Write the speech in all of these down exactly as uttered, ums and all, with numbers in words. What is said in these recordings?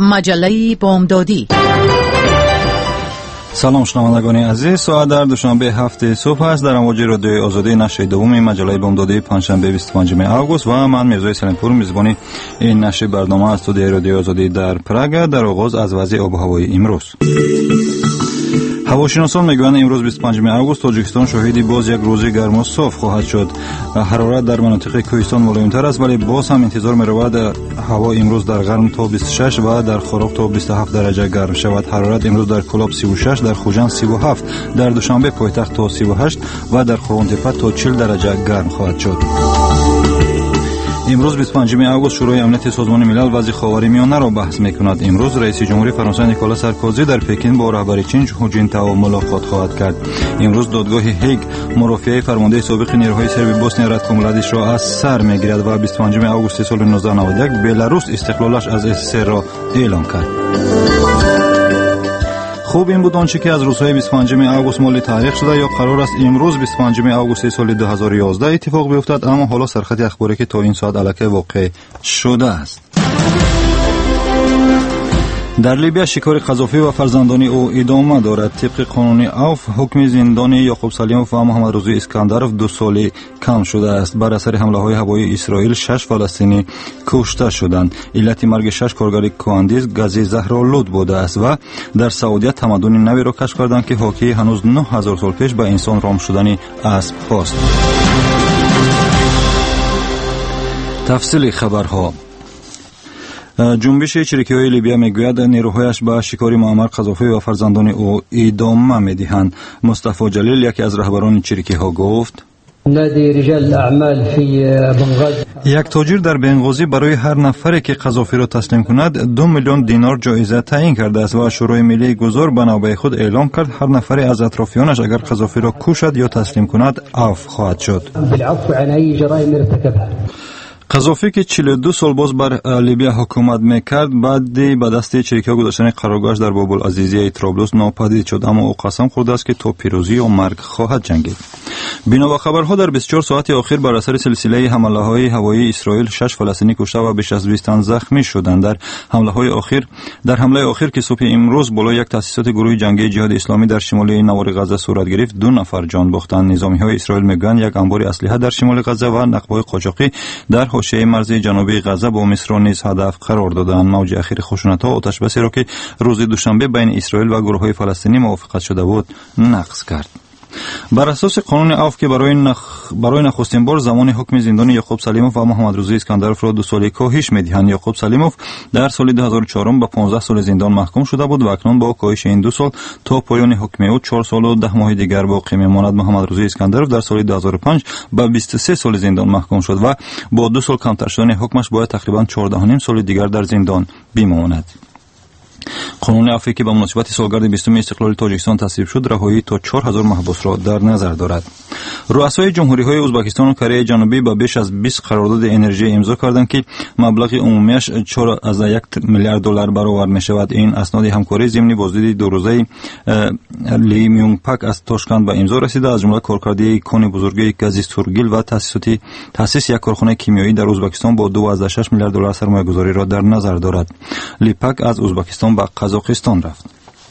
مجله بامدادی. سلام شنوندگان عزیز، ساعت در دوشنبه هفته صبح است. در امواج رادیوی آزادی نشر دوم مجله بامدادی پنجشنبه بیست و پنجم آگوست و من میرزا سلیمپور میزبان این نشر برنامه از استودیوی رادیوی آزادی در پراگ. در آغاز از وضع آب و هوای امروز. هواشناسان میگویند امروز بیست و پنجم آگوست تاجیکستان شاهد باز یک روز گرم و صاف خواهد شد. حرارت در مناطق کوهستان ملایم‌تر است، ولی باز هم انتظار می‌رود هوا امروز در غرم تا بیست و شش و در خاروق تا بیست و هفت درجه گرم شود. حرارت امروز در کلاب سی و شش، در خوجند سی و هفت، در دوشنبه پایتخت تا سی و هشت و در خورونتپه تا چهل درجه گرم خواهد شد. امروز بیست و پنجم آگوست شورای امنیت سازمان ملل وضع خاورمیانه را بحث می‌کند. امروز رئیس جمهوری فرانسه نیکولا سارکوزی در پکین با رهبر چین ژو جینتائو ملاقات خواهد کرد. امروز دادگاه هیگ مرافعه فرمانده سابق نیروهای سرب بوسنیا رادکو ملادیچ را از سر می‌گیرد و بیست و پنجم آگوست سال نوزده نود و یک بلاروس استقلالش از اس اس ار را اعلام کرد. خوب این بود آنچه که از روزهای بیست و پنجم آگوست مال تاریخ شده یا قرار است امروز بیست و پنجم آگوست سال دو هزار و یازده اتفاق بیفتد، اما حالا سرخط اخباری که تا این ساعت الکی واقع شده است. در لیبیا شکار قذافی و فرزندان او ادامه دارد. طبق قانون عفو حکم زندان یعقوب سلیموف و محمد رضا اسکندرов دو سالی کم شده است. بر اثر حمله های هوایی اسرائیل شش فلسطینی کشته شدند. علت مرگ شش کارگر کاندیز گاز زهرآلود بوده است و در سعودی تمدن نوی را کشف کردند که حاکی هنوز نه هزار سال پیش به انسان رام شدن اسب هاست. تفصیل خبرها. جنبش چریکی‌های لیبیا میگوید نیروهایش به شکار معمر قذافی و فرزندان او ادامه میدهند. مصطفی جلیل یکی از رهبران چریکی‌ها گفت: یک تاجر در بنغازی برای هر نفری که قذافی را تسلیم کند دو میلیون دینار جایزه تعیین کرده است و شورای ملی گذار به نوبه خود اعلام کرد هر نفری از اطرافیانش اگر قذافی را کشد یا تسلیم کند عفو خواهد شد. قذافی که چهل و دو سال باز بر لیبیا حکومت میکرد بعد به دست چریکی‌ها گذاشتن قرارگاهش در باب العزیزیه طرابلس ناپدید شد، اما او قسم خورده است که تا پیروزی و مرگ خواهد جنگید. بنا به خبرها در بیست و چهار ساعت اخیر بر اثر سلسله حمله‌های هوایی اسرائیل شش فلسطینی کشته و بیش از بیست تن زخمی شدند. در حمله‌های اخیر در حمله اخیر که صبح امروز بالای یک تأسیسات گروه جنگی جهاد اسلامی در شمال نوار غزه صورت گرفت دو نفر جان باختند. نظامی‌های اسرائیل میگویند یک انبار اسلحه در شمال غزه و نقب‌های قاچاقی در حاشیه مرز جنوبی غزه با مصر نیز هدف قرار دادند. موج اخیر خشونت‌ها آتش بسی را که روز دوشنبه بین اسرائیل و گروه‌های فلسطینی موافقت شده بود نقض کرد. بر اساس قانون عفو که برای نخ... برای نخستین بار زمان حکم زندان یعقوب سلیموف و محمد رضا اسکندرov را دو سالی کاهش می‌دهند. یعقوب سلیموف در سال دو هزار و چهار به پانزده سال زندان محکوم شده بود و اکنون با کاهش این دو سال تا پایان حکم او چهار سال و ده ماه دیگر باقی می‌ماند. محمد رضا اسکندرov در سال دو هزار و پنج به بیست و سه سال زندان محکوم شد و با دو سال کمتر شدن حکمش باید تقریباً چهارده و نیم سال دیگر در زندان بماند. قانون عفوی که به مناسبت سالگرد بیستم استقلال تاجیکستان تصویب شد رهایی تا چهار هزار محبوس را در نظر دارد. رؤسای جمهوری‌های ازبکستان و کره جنوبی با بیش از بیست قرارداد انرژی امضا کردند که مبلغ عمومیش چهار از یک میلیارد دلار برآورد می‌شود. این اسناد همکاری ضمن بازدید دو روزه لی میونگ پاک از تاشکند به امضا رسیده. از جمله کارکردی کان بزرگ گاز سورگیل و تأسیس تأسیس یک کارخانه کیمیایی در ازبکستان با دو و شش میلیارد دلار سرمایه‌گذاری را در نظر دارد. لی پاک از ازبکستان به قزاقستان رفت.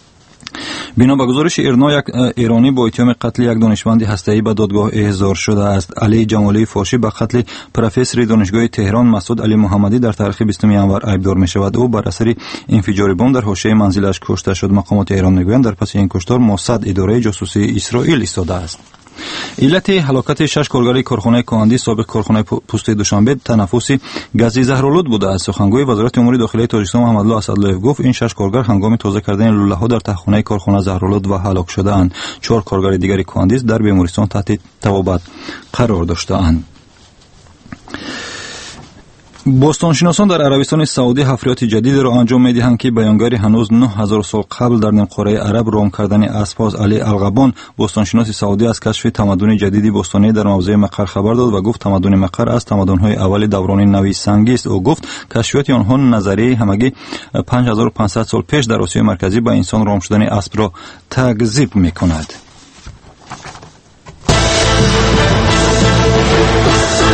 بنا به گزارش ایرنا یک ایرانی با اتهام قتل یک دانشمند هسته‌ای به دادگاه احضار شده است. علی جمالی فاشی به قتل پروفسور دانشگاه تهران مسعود علی محمدی در تاریخ بیستم ژانویه ایبدار می‌شود. او بر اثر انفجار بمب در حاشیه منزلش کشته شد. مقامات ایران می‌گویند در پس این کشتار موساد اداره جاسوسی اسرائیل ایستاده است. علت هلاکت شش کارگر کارخانه کاندی سابق کارخانه پوست دوشنبه تنفس گاز زهرآلود بوده است. سخنگوی وزارت امور داخلی تاجیکستان محمد الله اسدالله‌یف گفت این شش کارگر هنگام تازه کردن لوله‌ها در تخمه کارخانه زهرآلود و هلاک شده‌اند. چهار کارگر دیگر کاندیز در بیمارستان تحت طبابت قرار داشته‌اند. باستانشناسان در عربستان سعودی حفریات جدید را انجام می‌دهند که بیانگر هنوز نه هزار سال قبل در نیمقاره عرب رام کردن اسباز علی الغبان باستانشناس سعودی از کشف تمدن جدیدی باستانی در موضع مقر خبر داد و گفت تمدن مقر از تمدن‌های اول دوران نوی سنگی است. او گفت کشفیات آنها نظریه همگی پنج هزار و پانصد سال پیش در آسیای مرکزی به انسان رام شدن اسب را تکذیب می‌کند.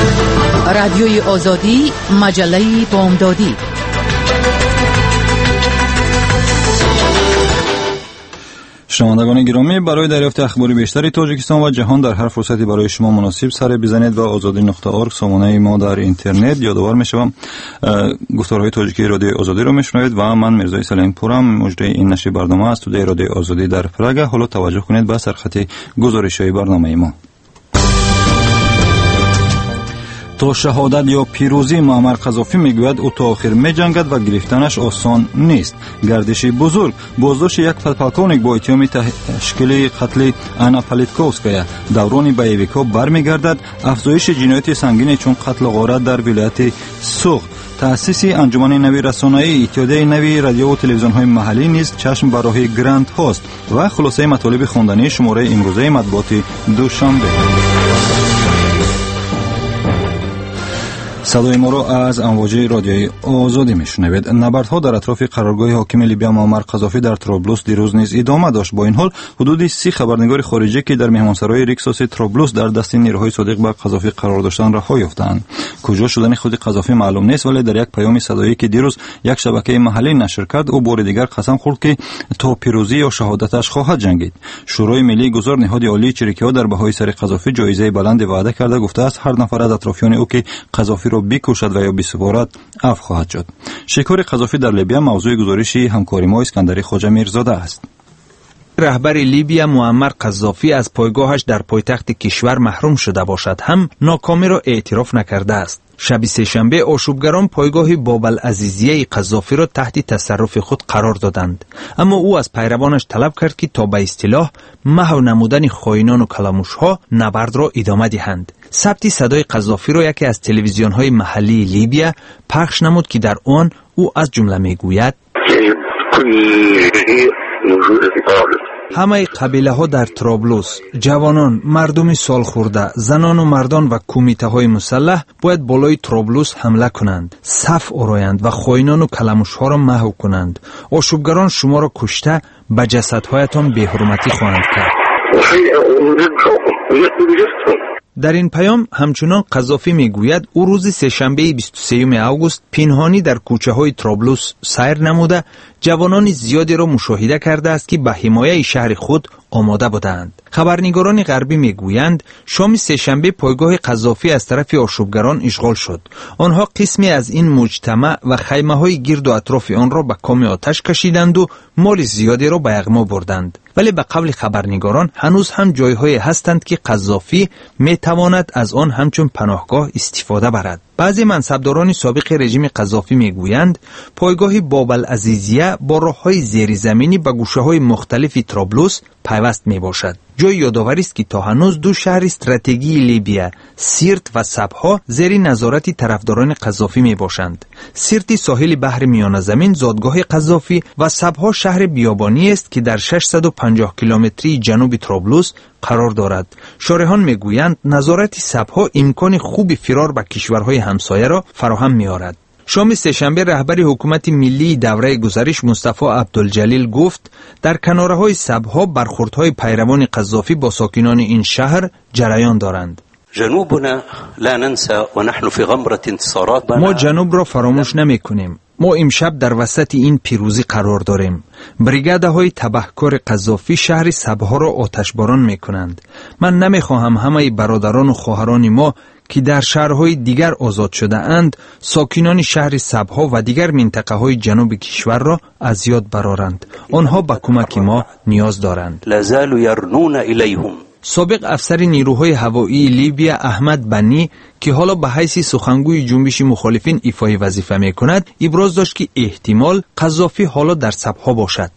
رادیوی آزادی، مجله بامدادی. شنوندگان گرامی، برای دریافت اخبار بیشتری تاجیکستان و جهان در هر فرصتی برای شما مناسب سر بزنید و آزادی نقطه اورگ سامانه ما در اینترنت. یادآور میشوم گفتارهای تاجیکی رادیو آزادی رو میشنوید و من میرزا سلیمی پورم مجری این نشر برنامه است. در رادیو آزادی در پراگ. حالا توجه کنید به سرخط گزارش‌های برنامه ما. تا شهادت یا پیروزی معمر قذافی میگوید او تا آخر میجنگد و گرفتنش آسان نیست. گردش بزرگ بازداشت یک پلکونیک با اتهام تشکیل قتل انا پالیتکوفسکایا دوران بایویکا برمیگردد. افزایش جنایات سنگین چون قتل و غارت در ولایت سوخ. تأسیس انجمن نوی رسانه‌ای، اتحادیه نوی رادیو و تلویزیون‌های محلی نیز چشم بر راه گرند هاست. و خلاصه مطالب خواندنی شماره امروزه مطبوعات دوشنبه. صدای ما را از امواج رادیوی آزادی میشنوید. نبردها در اطراف قرارگاه حاکم لیبیا معمر قذافی در طرابلس دیروز نیز ادامه داشت. با این حال حدود سی خبرنگار خارجی که در مهمانسرای ریکساس طرابلس در دست نیروهای صادق به قذافی قرار داشتند رها یافتند. کجا شدن خود قذافی معلوم نیست، ولی در یک پیام صدایی که دیروز یک شبکه محلی نشر کرد او بار دیگر قسم خورد که تا پیروزی یا شهادتش خواهد جنگید. شورای ملی گذار نهاد عالی چریکی‌ها در بهای سر قذافی جایزه بلند وعده کرده گفته است هر نفر از اطرافیان او که قذافی را بکشد و یا بسپارد عفو خواهد شد. شکار قذافی در لیبیا موضوع گزارشی همکاری ما اسکندری خواجه میرزاده است. رهبر لیبیا معمر قذافی از پایگاهش در پایتخت کشور محروم شده باشد هم ناکامی را اعتراف نکرده است. شب سه‌شنبه آشوبگران پایگاه باب‌العزیزیه قذافی را تحت تصرف خود قرار دادند، اما او از پیروانش طلب کرد که تا به اصطلاح محو نمودن خائنان و کلموش‌ها نبرد را ادامه دهند. ثبت صدای قذافی را یکی از تلویزیون‌های محلی لیبیا پخش نمود که در آن او از جمله میگوید همه قبیله ها در طرابلس، جوانان، مردم سال خورده، زنان و مردان و کمیته های مسلح باید بالای طرابلس حمله کنند، صف آرایند و خائنان و کلموش ها را محو کنند. آشوبگران شما را کشته به جسدهایتان بی‌حرمتی خواهند کرد. در این پیام همچنان قذافی میگوید او روز سه‌شنبه بیست و سوم اوگوست پنهانی در کوچه های طرابلس سیر نموده جوانان زیادی را مشاهده کرده است که به حمایت شهر خود آماده بودند. خبرنگاران غربی میگویند شام سه‌شنبه پایگاه قذافی از طرف آشوبگران اشغال شد. آنها قسمی از این مجتمع و خیمه های گرد و اطراف آن را به کام آتش کشیدند و مال زیادی را به یغما بردند. ولی به قول خبرنگاران هنوز هم جای‌هایی هستند که قذافی میتواند از آن همچون پناهگاه استفاده برد. بعضی منصبداران سابق رژیم قذافی میگویند پایگاه باب‌العزیزیه با راه‌های زیرزمینی به گوشه‌های مختلف طرابلس پیوست میباشد. جای یادآوری است که تا هنوز دو شهر استراتژی لیبیا، سیرت و سبها، زیر نظارت طرفداران قذافی میباشند. سیرت ساحل بحر میانه زمین زادگاه قذافی و سبها شهر بیابانی است که در ششصد و پنجاه کیلومتری جنوب طرابلس قرار دارد. شارحان میگویند نظارت سبها امکان خوب فرار به کشورهای همسایه را فراهم می‌آورد. شام سه‌شنبه رهبر حکومت ملی دوره گذشته مصطفی عبدالجلیل گفت در کناره‌های سبها برخوردهای پیروان قذافی با ساکنان این شهر جریان دارند. جنوبنا لا ننسى ونحن في غمرة انتصارات. ما جنوب را فراموش نمی کنیم. ما امشب در وسط این پیروزی قرار داریم. بریگاده های تبهکار قذافی شهر سبها را آتشباران می کنند. من نمی خواهم همه برادران و خواهران ما که در شهرهای دیگر آزاد شده اند ساکنان شهر سبها و دیگر منطقه های جنوب کشور را از یاد برارند. آنها به کمک ما نیاز دارند. لازالوا يرنون الیهم. سابق افسر نیروهای هوایی لیبیا احمد بنی که حالا به حیث سخنگوی جنبش مخالفین ایفای وظیفه می کند ابراز داشت که احتمال قذافی حالا در سبها باشد.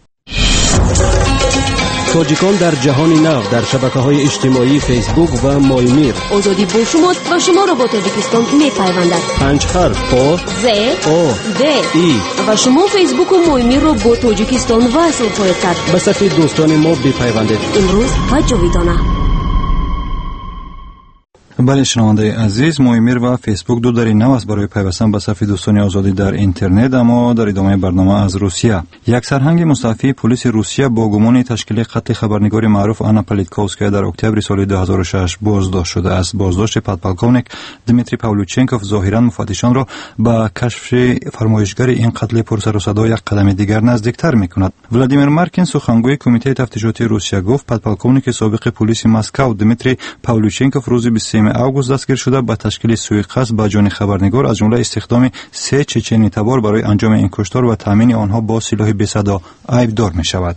تاجیکان در جهان نو در شبکه‌های اجتماعی فیسبوک و مایمیر. آزادی با شما و شما را با تاجیکستان می‌پیوندد. پنج حرف آ ز آ د ای و شما فیسبوک و مایمیر را با تاجیکستان وصل خواهید کرد. به صفحه دوستان ما بپیوندید. امروز و جاویدانه. بله شنونده عزیز، مویمیر و فیسبوک دو دری نو است برای پیوستن به صف دوستان آزادی در اینترنت. اما در ادامه برنامه از روسیه، یک سرهنگ مستعفی پلیس روسیه با گمان تشکیل قتل خبرنگار معروف آنا پالیتکوفسکایا در اکتبر سال دو هزار و شش بازداشت شده است. بازداشت پادپالکونیک دمیتری پاولوچنکوف ظاهرا مفتشان را به کشف فرمایشگر این قتل پرسر و صدا یک قدم دیگر نزدیکتر میکند. ولادیمیر مارکین سخنگوی کمیته تفتیشاتی روسیه گفت پادپالکونیک سابق پلیس مسکو دمیتری پاولوچنکوف روز بیست و سوم آگوست دستگیر شده با تشکیل سوءقصد به جان خبرنگار، از جمله استخدام سه چچنی تبار برای انجام این کشتار و تامین آنها با سلاح بی‌صدا ایبدار می شود.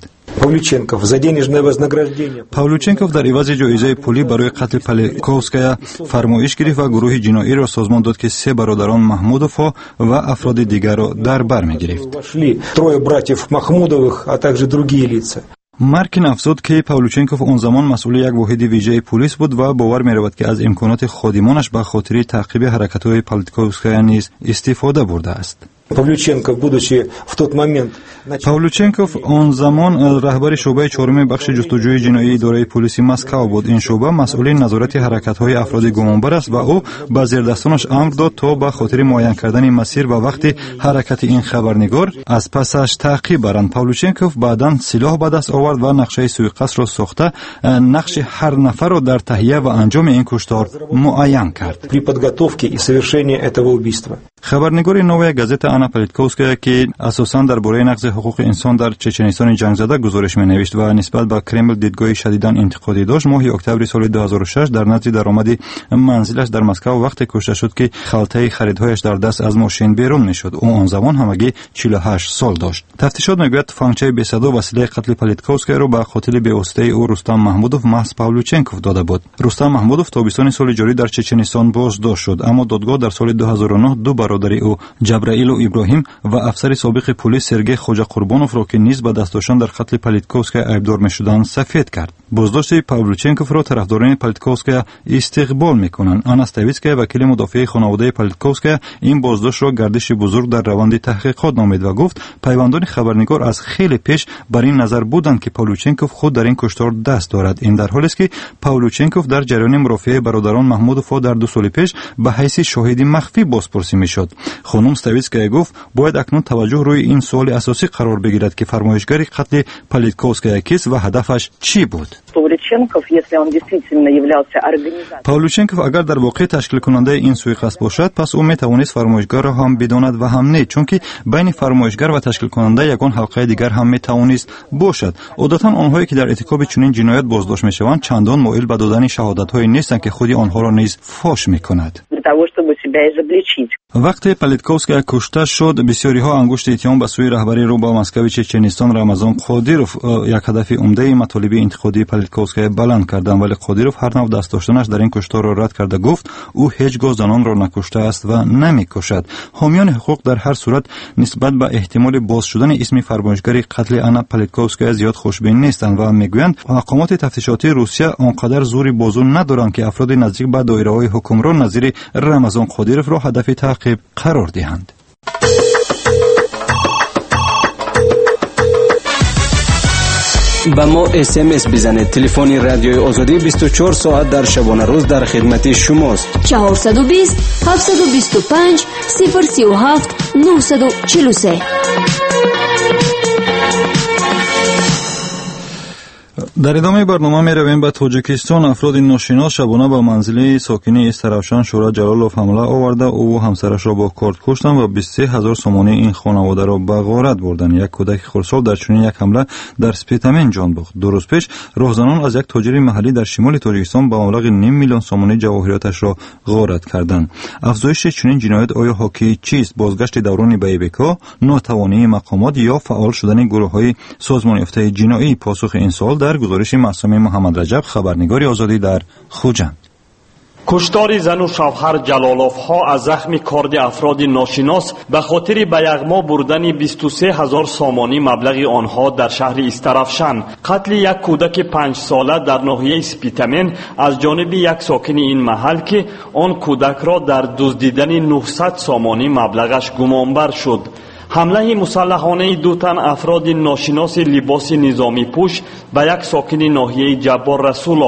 پاولوچنکوف در عوض جایزه پولی برای قتل پالیتکوفسکایا فرمایش گرفت و گروه جنایی را سازمان داد که سه برادران محمودوف و افراد دیگر را در بر می گرفت. مارکین افزود که پاولوچنکوف اون زمان مسئول یک واحد ویژه پلیس بود و باور می رود که از امکانات خادمانش به خاطر تعقیب حرکت‌های پالیتکوفسکایا نیز استفاده برده است. پاولوچنکوف اون زمان رهبر شعبه چهارم بخش جستجوی جنایی اداره پلیس مسکو بود. این شعبه مسئول نظارت حرکت‌های افراد گمانبر است و او به زیردستانش امر داد تا به خاطر معین کردن مسیر و وقت حرکت این خبرنگار از پسش تعقیب برند. پاولوچنکوف بعداً سلاح به دست آورد و نقشه سوءقصد را ساخته نقش هر نفر را در تهیه و انجام این کشتار معین کرد. خبرنگار نوی گازت آنا پالیتکوفسکایا که اساساً درباره نقض حقوق انسان در چچنستان جنگ زده گزارش می‌نوشت و نسبت به کرمل دیدگاه شدیداً انتقادی داشت، ماه اکتبر سال دو هزار و شش در نزد درآمد منزلش در مسکو وقت کشته شد که خلطه خریدهایش در دست از ماشین بیرون می‌شد. او آن زمان همگی چهل و هشت سال داشت. تفتیشات می‌گوید فنگچه بی‌صدا وسیله قتل پالیتکوفسکایا را به قاتل بی‌واسطه او رستم محمودوف محض پاولوچنکوف داده بود. رستم محمودوف تابستان سال جاری در چچنستان بازداشت شد، اما دادگاه در سال دو هزار و نه دو برادر او جبرائیل و ابراهیم و افسر سابق پلیس سرگئی خوجا قربانوف را که نیز به دست داشتن در قتل پالیتکوفسکایا ایبدار می‌شدند سفید کرد. بازداشت پاولوچنکوف را طرفداران پالیتکوفسکایا استقبال می‌کنند. آنا ستویتسکایا وکیل مدافع خانواده پالیتکوفسکایا این بازداشت را گردش بزرگ در روند تحقیقات نامید و گفت پیوندان خبرنگار از خیلی پیش بر این نظر بودند که پاولوچنکوف خود در این کشتار دست دارد. این در حالی است که پاولوچنکوف در جریان مرافعه برادران محمودوف در دو سال پیش به حیث شاهد مخفی بازپرسی می‌شد. خانم ستویتسکایا گفت باید اکنون توجه روی این سوال اساسی قرار بگیرد که فرمایشگر قتل پالیتکوفسکایا کیست و هدفش چی بود. پاولوچنکوف اگر در واقع تشکیل کننده این سوءقصد باشد پس او میتوانست فرمایشگر را هم بداند و هم نه، چون که بین فرمایشگر و تشکیل کننده یگان حلقه دیگر هم میتوانست باشد. عادتا آنهایی که در ارتکاب چنین جنایت بازداشت میشوند چندان مایل به دادن شهادت‌های نیستند که خود آنها را نیز فاش میکند. وقتی پالیتکوفسکایا کشته شد بسیاری ها انگشت اتهام به سوی رهبری رو با مسکو چچنستان رمضان قادیروف یک هدف عمده مطالب انتقادی پالیتکوفسکایا بلند کردند، ولی قادیروف هر نوع دست داشتنش در این کشتار را رد کرده گفت او هیچگاه زنان را نکشته است و نمیکشد. حامیان حقوق در هر صورت نسبت به احتمال باز شدن اسم فرمایشگر قتل آنا پالیتکوفسکایا زیاد خوشبین نیستند و میگویند مقامات تفتیشاتی روسیه آنقدر زوری بازو ندارند که افراد نزدیک به دایره‌های حکمران نظیر رمضان قادیروف را هدف تعقیب قرار دهند. با ما اس ام اس بزنید. تلفن رادیوی آزادی بیست و چهار ساعت در شبانه روز در خدمت شماست. چهارصد و بیست هفتصد و بیست و پنج صفر سی و هفت نهصد و چهل و سه. در ادامه برنامه می رویم به تاجیکستان. افراد ناشناس شبانه به منزل ساکنی استراوشان شورا جلالوف حمله آورده او و همسرش را با کارد کشتند و بیست و سه هزار سومانی این خانواده را به غارت بردند. یک کودک خردسال در چنین یک حمله در سپیتامین جان باخت. دو روز پیش راهزنان از یک تاجر محلی در شمال تاجیکستان به مبلغ نیم میلیون سومانی جواهراتش را غارت کردند. افزایش چنین جنایت آیا حاکی چیست؟ بازگشت دوران بی‌بکا، ناتوانی مقامات یا فعال شدن گروه‌های سازمان یافته جنایی؟ پاسخ این سوال در گزارش معصومه محمد رجب، خبرنگار آزادی در خوجند. کشتار زن و شوهر جلالوف ها از زخم کارد افراد ناشناس به خاطر به یغما بردن بیست و سه هزار سامانی مبلغ آنها در شهر استرافشان، قتل یک کودک پنج ساله در ناحیه سپیتامین از جانب یک ساکن این محل که آن کودک را در دزدیدن نهصد سامانی مبلغش گمانبر شد. حمله مسلحانه دو تن افراد ناشناس لباس نظامی پوش به یک ساکن ناحیه جبار رسولوف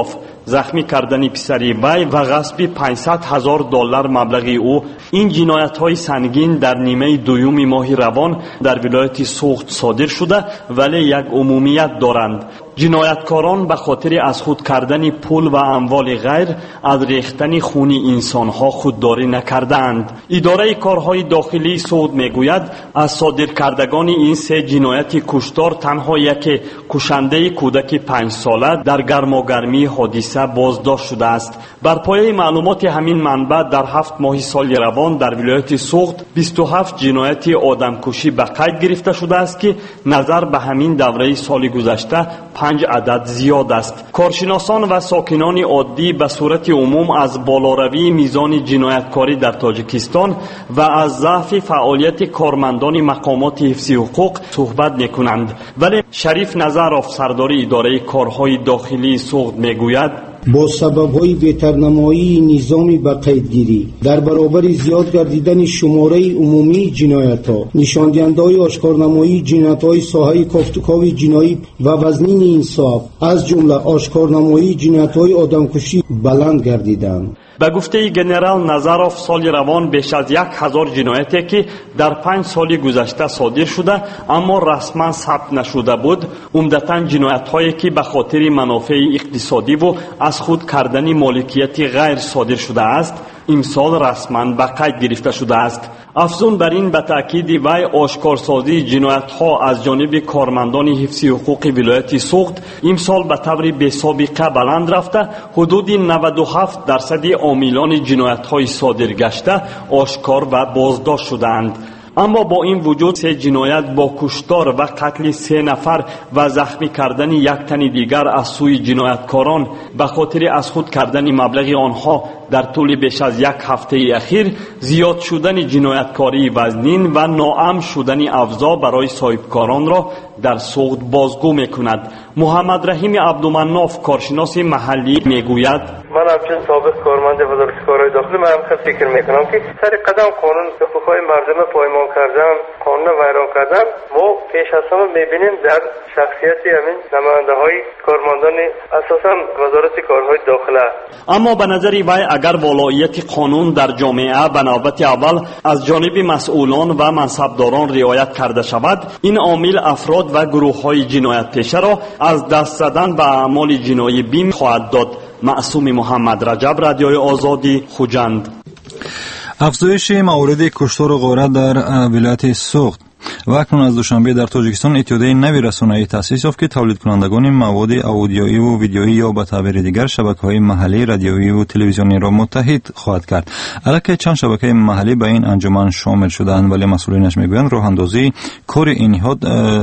زخمی کردن پسری وی و غصب پانصد هزار دلار مبلغ او. این جنایت های سنگین در نیمه دوم ماه روان در ولایت سوخت صادر شده ولی یک عمومیت دارند. جنایتکاران به خاطر از خود کردن پول و اموال غیر از ریختن خون انسان ها خودداری نکردند. اداره کارهای داخلی سوخت میگوید از صادر کردگان این سه جنایت کشتار تنها یک کشنده کودک پنج ساله در گرماگرمی حادثه بازداشت شده است. بر پایه معلومات همین منبع در هفت ماه سال روان در ولایت سوخت بیست و هفت جنایت آدمکشی به قید گرفته شده است که نظر به همین دوره سال گذشته پنج عدد زیاد است. کارشناسان و ساکنان عادی به صورت عموم از بالاروی میزان جنایتکاری در تاجیکستان و از ضعف فعالیت کارمندان مقامات حفظ حقوق صحبت میکنند، ولی شریف نظرов سردار اداره کارهای داخلی سوخت میگوید با سبب‌های بهترنمایی نظام به قیدگیری در برابر زیاد گردیدن شماره عمومی جنایت‌ها، نشاندهنده‌های آشکارنمایی جنایت‌های ساحه کافتوکاوی جنایی و وزنین انصاف از جمله آشکارنمایی جنایت‌های آدمکشی بلند گردیدند. به گفته گنرال نظرов سال روان بیش از یک هزار جنایتی که در پنج سال گذشته صادر شده اما رسما ثبت نشده بود، عمدتاً جنایت‌هایی که به خاطر منافع اقتصادی و از خود کردن مالکیت غیر صادر شده است، امسال رسما به قید گرفته شده است. افزون بر این به تأکید وی آشکارسازی جنایت‌ها از جانب کارمندان حفظ حقوق ولایت سوخت امسال به طور بی سابقه بلند رفته، حدود نود و هفت درصد عاملان جنایت‌های صادر گشته آشکار و بازداشت شدند. اما با این وجود سه جنایت با کشتار و قتل سه نفر و زخمی کردن یک تن دیگر از سوی جنایتکاران به خاطر از خود کردن مبلغ آنها در طول بیش از یک هفته اخیر زیاد شدن جنایتکاری وزنین و ناامن شدن افزا برای صاحبکاران را در سوخت بازگو میکند. محمد رحیم عبدالمناف کارشناس محلی میگوید من همچنین سابق کارمند وزارت کارهای داخلی من هم فکر میکنم که سر قدم قانون حقوقهای مردم پایمال کردن، قانون ویران کردن، ما پیش از همه میبینیم در شخصیت همین نماینده های کارمندان اساسا وزارت کارهای داخله. اما به نظر وی اگر ولایت قانون در جامعه به نوبت اول از جانب مسئولان و منصبداران رعایت کرده شود، این عامل افراد و گروه های جنایت پیشه را از دست زدن به اعمال جنایی بیم خواهد داد. معصوم محمد رجب، رادیوی آزادی، خوجند. افزایش موارد کشتار و غارت در ولایت سوخت و اکنون از دوشنبه در تاجیکستان اتحادیه نوی رسانه‌ای تأسیس یافت که تولید کنندگان مواد اودیویی و ویدیویی یا به تعبیر دیگر شبکه‌های محلی رادیویی و تلویزیونی را متحد خواهد کرد. البته چند شبکه محلی به این انجمن شامل شدند، ولی مسئولینش میگویند راه اندازی کار این نهاد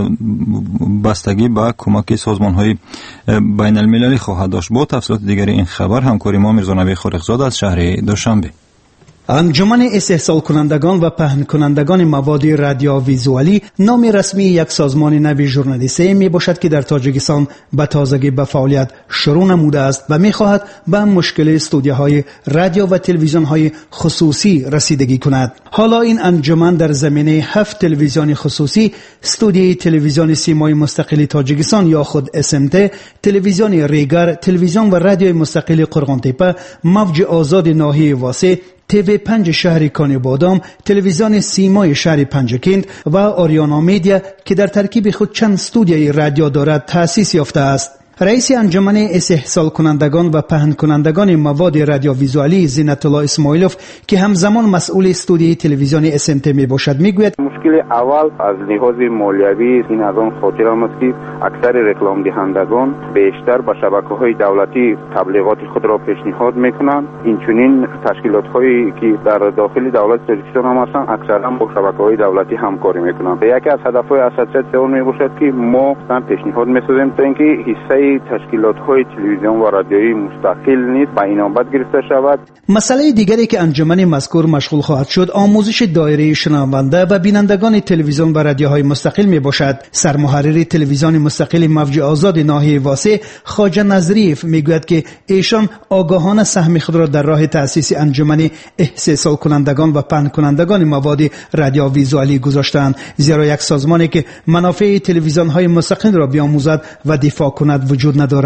بستگی به کمک سازمان‌های بین المللی خواهد داشت. با تفصیلات دیگر این خبر همکاری ما میرزانبی خالقزاد از شهر دوشنبه. انجمن استحصال کنندگان و پهن کنندگان مواد رادیوویزوالی نام رسمی یک سازمان نوی ژورنالیستی می باشد که در تاجیکستان به تازگی به فعالیت شروع نموده است و می خواهد به مشکل استودیوهای رادیو و تلویزیون های خصوصی رسیدگی کند. حالا این انجمن در زمینه هفت تلویزیون خصوصی، استودیوی تلویزیون سیمای مستقل تاجیکستان یا خود اس ام تی، تلویزیون ریگر، تلویزیون و رادیوی مستقل قرغانتپه، موج آزاد ناحیه واسه، تی وی پنج شهر کانی بادام، تلویزیون سیمای شهر پنجکند و آریانا میدیا که در ترکیب خود چند استودیوی رادیو دارد تأسیس یافته است. رئیس انجمن استحصال کنندگان و پهن کنندگان مواد رادیوویزوالی زینت الله اسماعیلوف که همزمان مسئول استودیوی تلویزیون اس ام تی می باشد میگوید مشکل اول از لحاظ مالیوی این از آن خاطر است که اکثر رکلام دهندگان بیشتر به شبکه‌های دولتی تبلیغات خود را پیشنهاد میکنند. اینچنین تشکیلات‌هایی که در داخل دولت تاجیکستان هم هستند اکثرا با شبکه‌های دولتی همکاری میکنند. یکی از هدف‌های اساسیت آن میباشد که ما پیشنهاد می‌سازیم تا اینکه حصه تشکیلات‌های تلویزیون و رادیویی مستقل نیست به اینابت گرفته شود. مسئله دیگری که انجمن مذکور مشغول خواهد شد آموزش دایره شنونده و بینندگان تلویزیون و رادیوهای مستقل می باشد. سرمحرر تلویزیون مستقل موج آزاد ناحیه واسه خواجه نظریف میگوید که ایشان آگاهانه سهم خود را در راه تأسیس انجمن استحصال کنندگان و پهن کنندگان مواد رادیوویزوالی گذاشتند، زیرا یک سازمانی که منافع تلویزیون‌های مستقل را بیاموزد و دفاع کند وجود ندارد.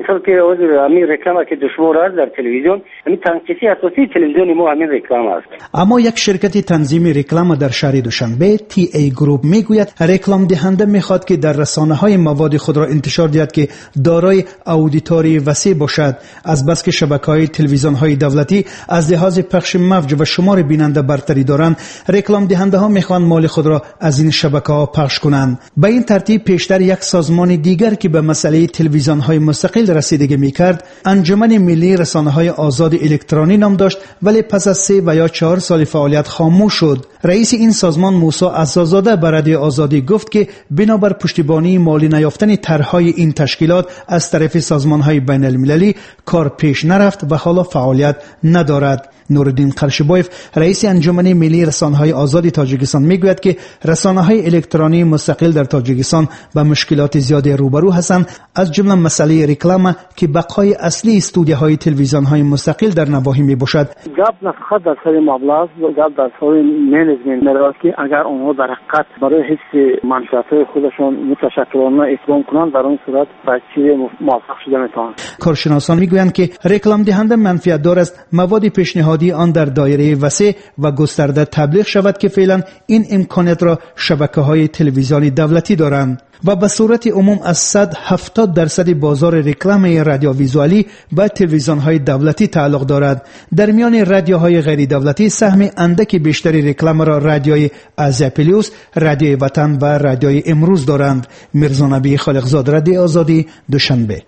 همینطور که همین رکلام که دشوار است در تلویزیون، همین تنقیصی اساسی تلویزیون ما همین رکلام است. اما یک شرکت تنظیم رکلام در شهر دوشنبه تی ای گروپ میگوید رکلام دهنده میخواد که در رسانه‌های مواد خود را انتشار دهد که دارای اودیتوری وسیع باشد، از بس که شبکه‌های تلویزیون‌های دولتی از لحاظ پخش موج و شمار بیننده برتری دارند. رکلام دهنده ها میخوان مال خود را از این شبکه‌ها پخش کنند. به این ترتیب پیشتر یک سازمان دیگر که به مسئله تلویزیون‌های مستقل رسیدگی میکرد، انجمن ملی رسانه‌های آزاد الکترونی نام داشت، ولی پس از سه و یا چهار سال فعالیت خاموش شد. رئیس این سازمان موسی عزازاده به رادیو آزادی گفت که بنابر پشتیبانی مالی نیافتن طرح‌های این تشکیلات از طرف سازمان‌های بین‌المللی کار پیش نرفت و حالا فعالیت ندارد. نورالدین قرشبایف رئیس انجمن ملی رسانه‌های آزاد تاجیکستان میگوید که رسانه‌های الکترونی مستقل در تاجیکستان با مشکلات زیادی روبرو هستند، از جمله مسئله رکلام که بقای اصلی استودیوهای تلویزیون‌های مستقل در نواحی میباشد. گپ نه فقط در سر مبلغ، گپ در سر منیجمنت میرود که اگر آنها در حقیقت برای حفظ منفعت خودشان متشکرانه اقدام کنند، در اون صورت بچه موفق شده میتوانند. کارشناسان میگویند که رکلام دهنده منفعت دار است مواد پیشنهادی آن در دایره وسیع و گسترده تبلیغ شود که فعلا این امکانات را شبکه‌های تلویزیونی دولتی دارند و به صورت عموم از صد و هفتاد درصد بازار رکلام رادیو ویزوالی به تلویزیون‌های دولتی تعلق دارد. در میان رادیوهای غیر دولتی سهم اندکی بیشتری رکلام را رادیوی آزیا پلیوس، رادیوی وطن و رادیوی امروز دارند. میرزا نبی خالقزاد، رادیو آزادی، دوشنبه.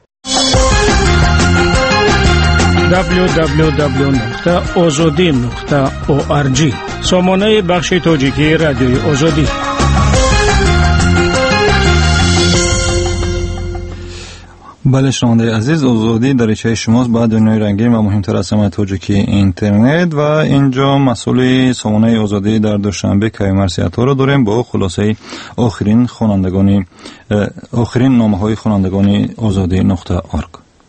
دبلیو دبلیو دبلیو نقطه آزادی نقطه او آر جی سامانه بخش تاجیکی رادیوی آزادی. بله شنونده عزیز، آزادی دریچه شماست با دنیای رنگین و مهمتر از همه تاجیکی اینترنت و اینجا مسئول سامانه آزادی در دوشنبه کیوم مرسیتا رو داریم با خلاصه آخرین خوانندگان آخرین نامه‌های خوانندگان آزادی نقطه آرگ.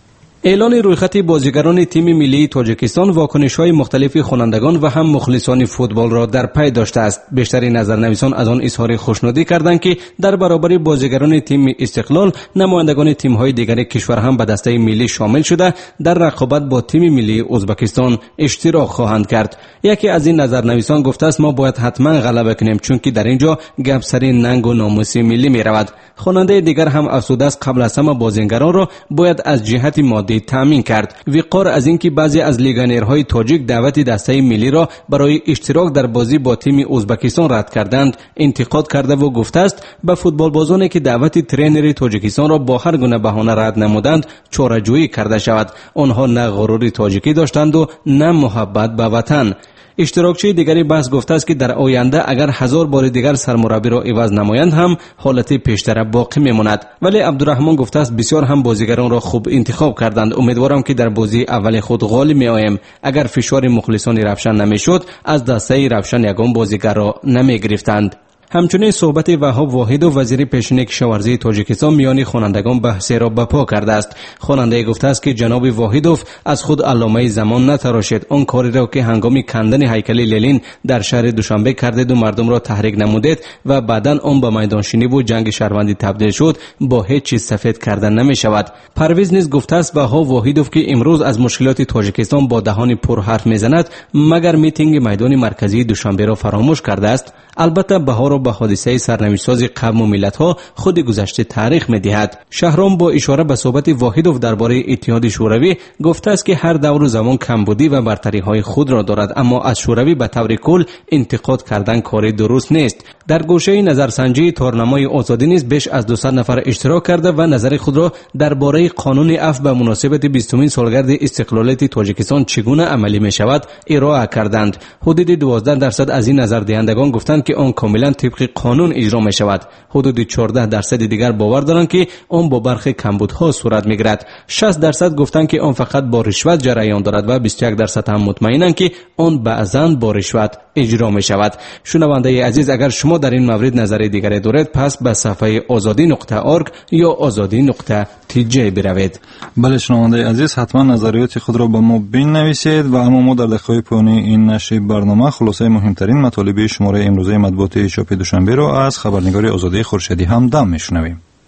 اعلان رویخط بازیگران تیم ملی تاجیکستان واکنش‌های مختلف خوانندگان و هم مخلصان فوتبال را در پی داشته است. بیشتر نظرنویسان از آن اظهار خوشنودی کردند که در برابر بازیگران تیم استقلال، نمایندگان تیم‌های دیگر کشور هم به دسته ملی شامل شده در رقابت با تیم ملی ازبکستان اشتراک خواهند کرد. یکی از این نظرنویسان گفته است ما باید حتما غلبه کنیم چون که در اینجا گپ سر ننگ و ناموس ملی می‌رود. خواننده دیگر هم افسوده است قبل از همه بازیگران را باید از جهت مادی تامین کرد. وقار از اینکه بعضی از لیگانرهای تاجیک دعوت دسته ملی را برای اشتراک در بازی با تیم ازبکستان رد کردند انتقاد کرده و گفته است به فوتبال بازانی که دعوت ترینر تاجیکستان را با هر گونه بهانه رد نمودند چاره‌جویی کرده شود. آنها نه غرور تاجیکی داشتند و نه محبت به وطن. اشتراکچی دیگری بحث گفته است که در آینده اگر هزار بار دیگر سرمربی را عوض نمایند هم حالت پیشتر باقی میماند. ولی عبدالرحمن گفته است بسیار هم بازیگران را خوب انتخاب کردند. امیدوارم که در بازی اول خود غالب می آییم. اگر فشار مخلصان رفشن نمیشد از دسته رفشن یگان بازیگر را نمی گرفتند. همچنین صحبت وهاب واحد و وزیر پیشین کشاورزی تاجیکستان میان خوانندگان بحثی را برپا کرده است. خواننده گفته است که جناب واحدوف از خود علامه زمان نتراشید. آن کاری را که هنگام کندن هیکل لنین در شهر دوشنبه کردید و مردم را تحریک نمودید و بعداً آن به میدانشینی و جنگ شهروندی تبدیل شد با هیچ چیز سفید کردن نمی شود. پرویز نیز گفته است وهاب واحدوف که امروز از مشکلات تاجیکستان با دهان پر حرف میزند مگر میتینگ میدان مرکزی دوشنبه را فراموش کرده است. البته بهار به حادثه سرنوشت‌ساز قوم و ملت‌ها خود گذشته تاریخ می‌دهد. شهرام با اشاره به صحبت واحدوف درباره اتحاد شوروی گفته است که هر دور و زمان کمبودی و برتری‌های خود را دارد، اما از شوروی به طور کل انتقاد کردن کاری درست نیست. در گوشه نظرسنجی تورنمای آزادی نیز بیش از دویست نفر اشتراک کرده و نظر خود را درباره قانون عفو به مناسبت بیستمین سالگرد استقلالیت تاجیکستان چگونه عملی می‌شود ارائه کردند. حدود دوازده درصد از این نظردهندگان گفتند که آن کاملا طبق قانون اجرا می شود. حدود چهارده درصد دیگر باور دارند که آن با برخی کمبودها صورت می گیرد. شصت درصد گفتند که آن فقط با رشوت جریان دارد و بیست و یک درصد هم مطمئنند که آن بعضاً با رشوت اجرا می شود. شنونده عزیز، اگر شما در این مورد نظر دیگری دارید پس به صفحه آزادی نقطه آرگ یا آزادی نقطه تی جی بروید. بله شنونده عزیز، حتما نظریات خود را با ما بنویسید و اما ما در دقایق پایانی این نشر برنامه خلاصه مهمترین مطالب شماره امروزه مطبوعات چاپ دوشنبه را از خبرنگار آزادی خورشیدی همدم میشنویم.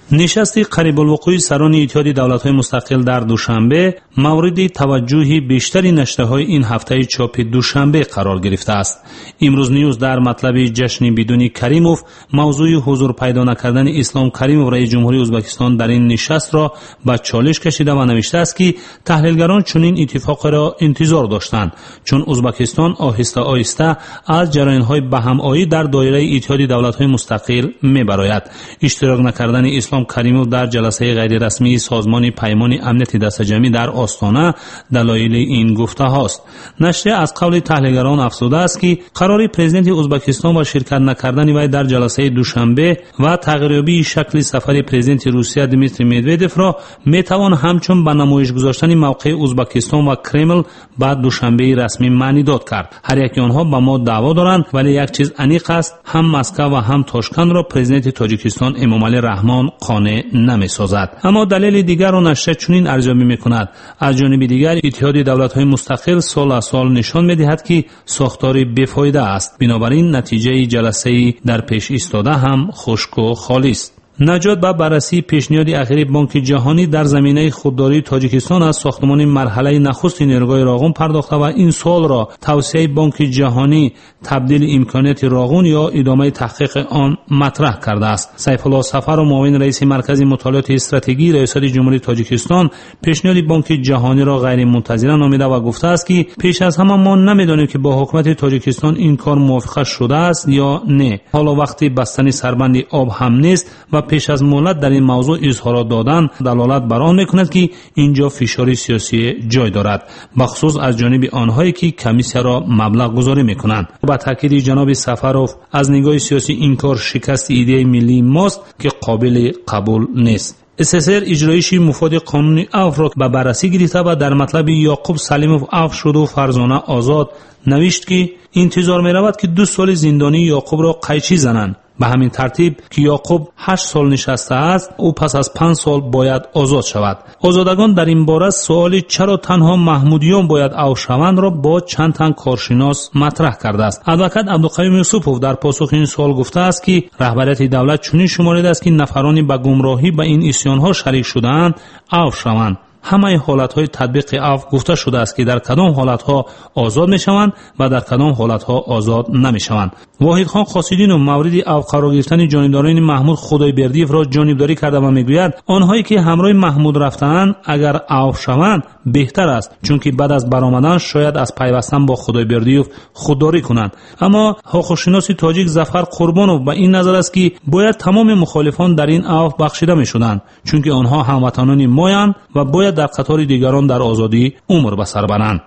نشست قریب الوقوع سران اتحاد دولت‌های مستقل در دوشنبه مورد توجه بیشتری نشریه‌های این هفته چاپ دوشنبه قرار گرفته است. امروز نیوز در مطلب جشن بدون کریموف موضوع حضور پیدا نکردن اسلام کریموف رئیس جمهوری ازبکستان در این نشست را به چالش کشیده و نوشته است که تحلیلگران چنین اتفاق را انتظار داشتند، چون ازبکستان آهسته آهسته از جریان‌های بهم‌آیی در دایره اتحاد دولت‌های مستقل می‌براید. اشتراک نکردن اسلام کریموف در جلسه غیر رسمی سازمان پیمان امنیت دست جمعی در آستانه دلایل این گفته هاست. نشریه از قول تحلیلگران افزوده است که قرار پرزیدنت ازبکستان و شرکت نکردن وی در جلسه دوشنبه و تغییریابی شکل سفر پرزیدنت روسیه دمیتری مدودف را میتوان همچون به نمایش گذاشتن موقع ازبکستان و کرمل بعد دوشنبه رسمی معنی داد کرد. هر یک آنها به ما دعوا دارند، ولی یک چیز انیق است، هم مسکو و هم تاشکند را پرزیدنت تاجیکستان امامعلی رحمان قانع نمی‌سازد. اما دلیل دیگر را نشریه چنین ارزیابی می‌کند: از جانب دیگر اتحاد دولت‌های مستقل سال از سال نشان می‌دهد که ساختاری بیفایده است، بنابراین نتیجه جلسه در پیش ایستاده هم خشک و خالی است. نجات با بررسی پیشنهاد اخیر بانک جهانی در زمینه خودداری تاجیکستان از ساختمان مرحله نخست نیروگاه راغون پرداخته و این سوال را توصیه بانک جهانی تبدیل امکانات راغون یا ادامه تحقیق آن مطرح کرده است. سیف الله صفر و معاون رئیس مرکز مطالعات استراتژی ریاست جمهوری تاجیکستان پیشنهاد بانک جهانی را غیر منتظره نامیده و گفته است که پیش از همه ما نمی‌دانیم که با حکومت تاجیکستان این کار موافقه شده است یا نه. حالا وقتی بستن سربند آب هم نیست و پیش از مهلت در این موضوع اظهارات دادن دلالت بر آن میکند که اینجا فشار سیاسی جای دارد، بخصوص از جانب آنهایی که کمیسیون را مبلغ گذاری میکنند. با تاکید جناب سفروف از نگاه سیاسی این کار شکست ایده ملی ماست که قابل قبول نیست. اس اس ار اجرایشی مفاد قانون عفو را به بررسی گرفته و در مطلب یعقوب سلیموف عفو شده و فرزانه آزاد نوشت که انتظار می رود که دو سال زندانی یعقوب را قیچی زنند. به همین ترتیب که یعقوب هشت سال نشسته است، او پس از پنج سال باید آزاد شود. آزادگان در این باره سوال چرا تنها محمودیان باید عفو شوند را با چند تن کارشناس مطرح کرده است. ادوکات عبدالقیوم یوسفوف در پاسخ این سوال گفته است که رهبریت دولت چنین شمارده است که نفرانی به گمراهی به این عصیان‌ها شریک شده‌اند عفو شوند. همه حالت‌های تطبیق عفو گفته شده است که در کدام حالت‌ها آزاد می‌شوند و در کدام حالت‌ها آزاد نمی‌شوند. واحد خان قاصدین و مورد عفو قرار گرفتن جانبداران محمود خدایبردیف را جانبداری کرده و میگوید آنهایی که همراه محمود رفتند اگر عفو شوند بهتر است، چون که بعد از برآمدن شاید از پیوستن با خدایبردیف خودداری کنند. اما حقوق‌شناس تاجیک ظفر قربانوف به این نظر است که باید تمام مخالفان در این عفو بخشیده می‌شدند، چون که آنها هموطنان مایند و باید در قطار دیگران در آزادی عمر به سر برند.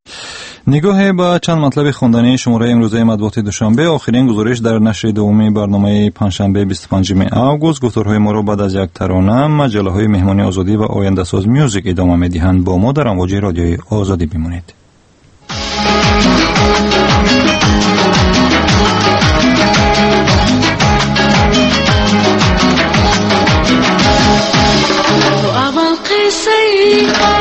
نگاه با چند مطلب خوندنی شماره امروزه مطبوعات دوشنبه. آخرین گزارش در نشر دومی برنامه پنجشنبه بیست و پنجم آگوست. گفتارهای ما را بعد از یک ترانه مجله های مهمانی آزادی و آینده ساز میوزیک ادامه میدهند. با ما در امواج رادیوی آزادی بمانید. تو اول قصه